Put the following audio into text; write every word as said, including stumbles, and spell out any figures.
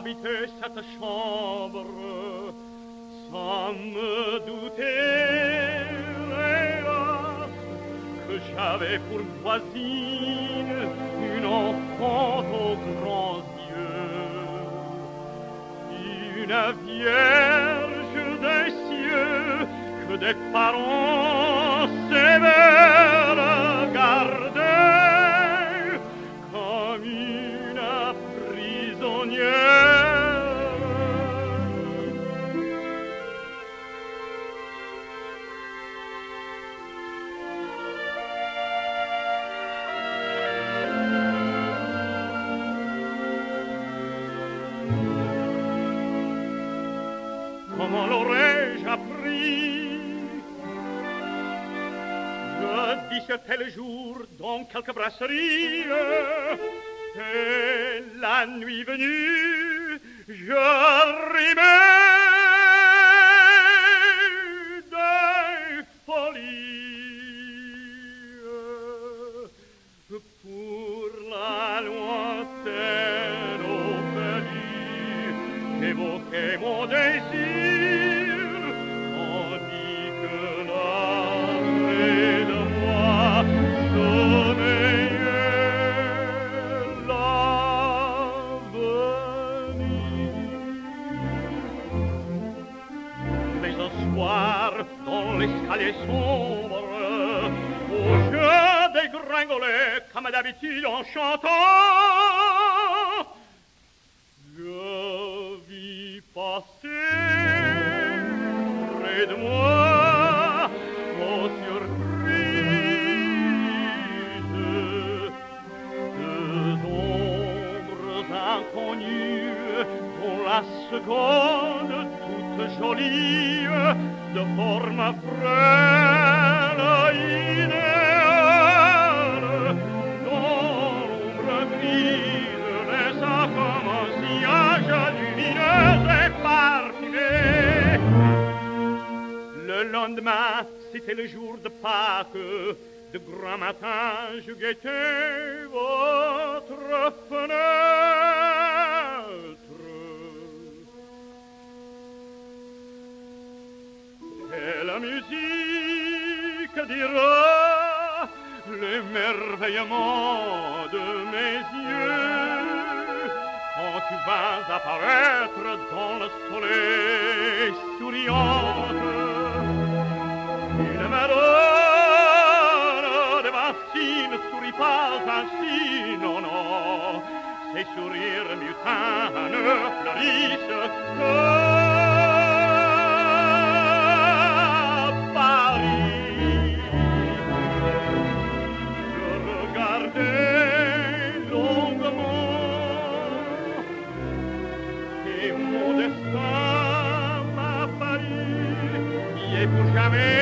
habiter cette chambre sans me douter, hélas, que j'avais pour voisine une enfant aux grands yeux, une vierge des cieux que des parents sévères gardaient comme une prisonnière. Comment l'aurais-je appris? Je dissertais le jour dans quelques brasseries, et la nuit venue, je rimais des folies pour la lointaine Ophélie qu'évoquait mon désir, tandis que là près de moi sommeillait l'avenir. Mais un soir, dans l'escalier sombre, où je dégringolais comme d'habitude en chantant, je vis passer près de moi, aux surprises, deux ombres inconnues, dont la seconde, toute jolie, de forme frêle, idéale, d'ombre grise, laissa comme un sillage lumineux et parfumé. Le lendemain, c'était le jour de Pâques. De grand matin, je guettais votre fenêtre. Et la musique dira l'émerveillement de mes yeux quand tu vas apparaître dans le soleil souriante. Une madone devantine ne sourit pas ainsi, non, non, ses sourires mutins ne fleurissent que Paris. Je regardais longuement et mon destin m'a failli y est pour jamais.